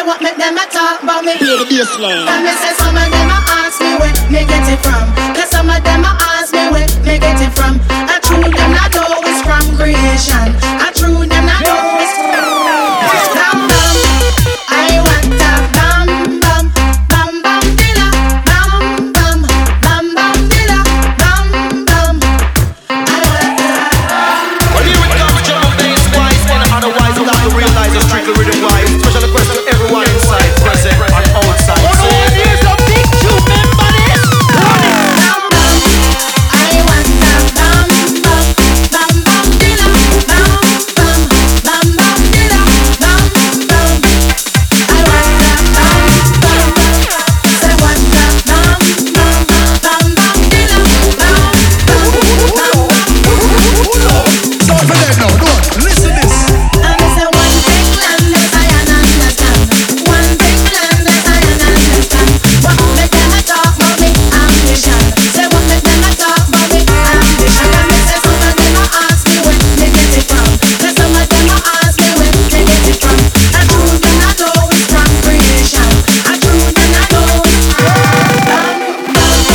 say what make them a talk about me. Play the bass line. And me say some of them a ask me where me get it from. Cause some of them a ask me where me get it from. I true them not know it's from creation. I true them not know it's from. Bam bam, I want a bam bam, bam bam dilla, bam bam, bam bam dilla, bam bam. I want a. Well, here it comes, drum and bass wise, and otherwise without to realize it's strictly rhythm wise. Special request to everyone inside, present and outside. Oh no, here's a big tune, remember this? Run it! Bam bam, I want a bam bam, bam bam dilla, bam bam, bam bam dilla, bam bam. I want a bam bam, say what a bam bam, bam bam dilla, bam bam, Sound for them now, no, listen this. and me say one big land that I understand, one big land that I understand. What make them a talk about me ambition? Say what make them a talk about me ambition? And me say some of them a ask me where me get it from. Cause some of them a ask me where me get it from. I true them not know it's from creation. I true them not know it's from.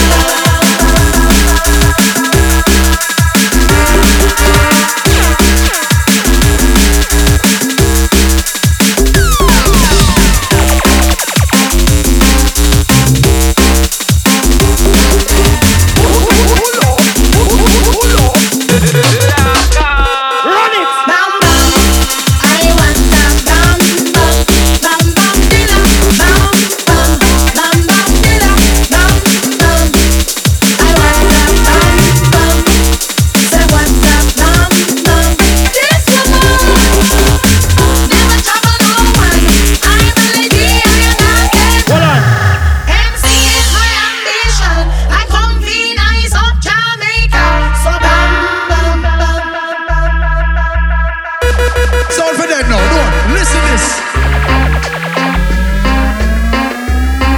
Run it! Bam bam, I want a bam bam, bam bam dilla, bam bam, bam bam dilla, bam bam. I want a bam bam, say what a bam bam. This woman never trouble no one. I'm a lady, I am not dead. Hold on. MC is my ambition. I come be nice up Jamaica. So bam bam bam bam bam. Sound for them now, no, listen this.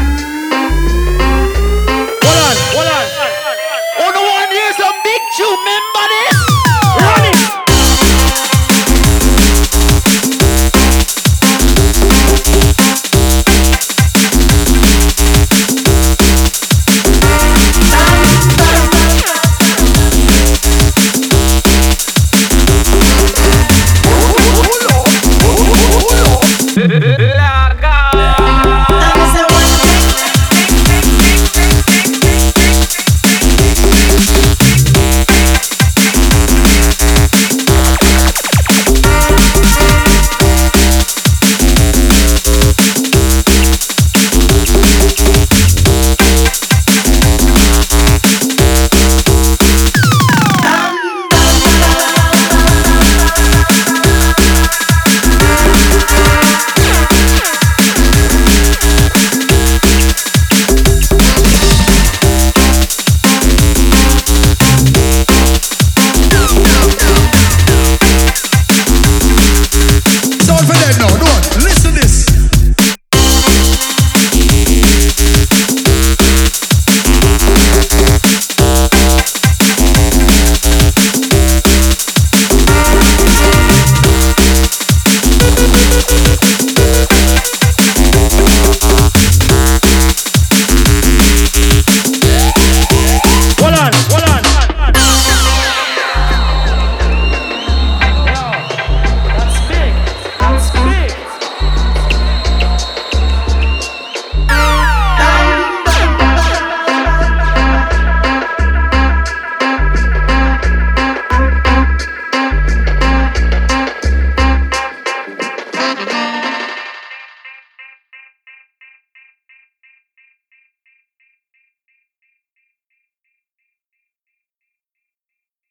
Hold on. Oh no, here's a big tune, remember